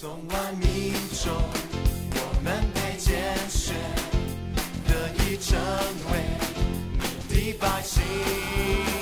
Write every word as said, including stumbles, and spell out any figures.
从万民中，我们被拣选，得以成为你的百姓。